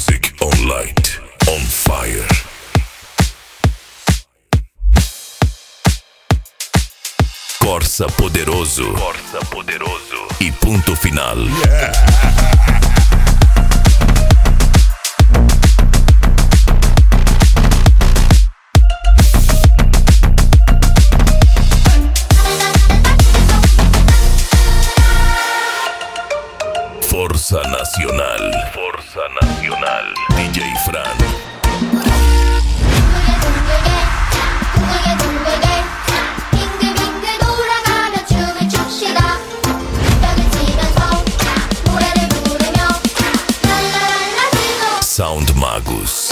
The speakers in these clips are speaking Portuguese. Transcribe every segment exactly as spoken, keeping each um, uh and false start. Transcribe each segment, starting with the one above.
Music on light, on fire. Corsa poderoso, Corsa poderoso e ponto final. Yeah. Força Nacional, Força Nacional, D J Fran. Sound Magus.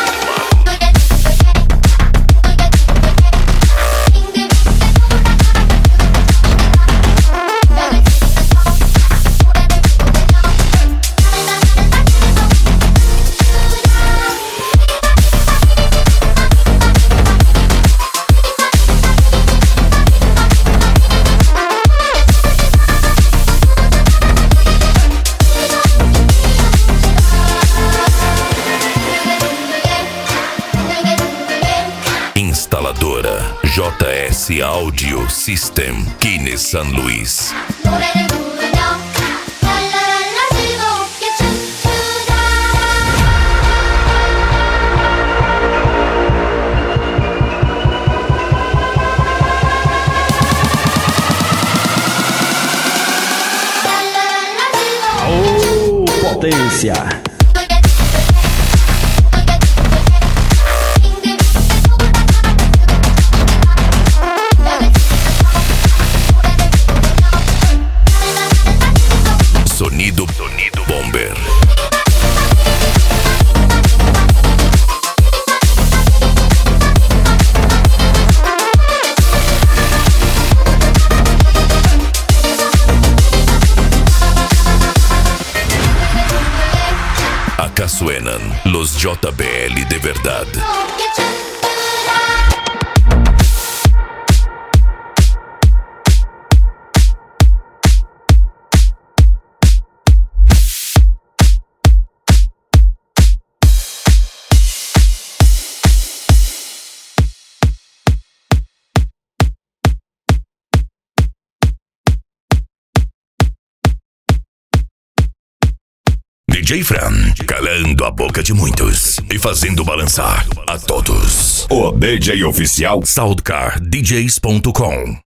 Instaladora J S Audio System, Kine San Luis. Oh, potência! Sonido, sonido bomber. Acá suenan los J B L de verdad. D J Fran, calando a boca de muitos e fazendo balançar a todos. O D J oficial Soundcar D Js ponto com.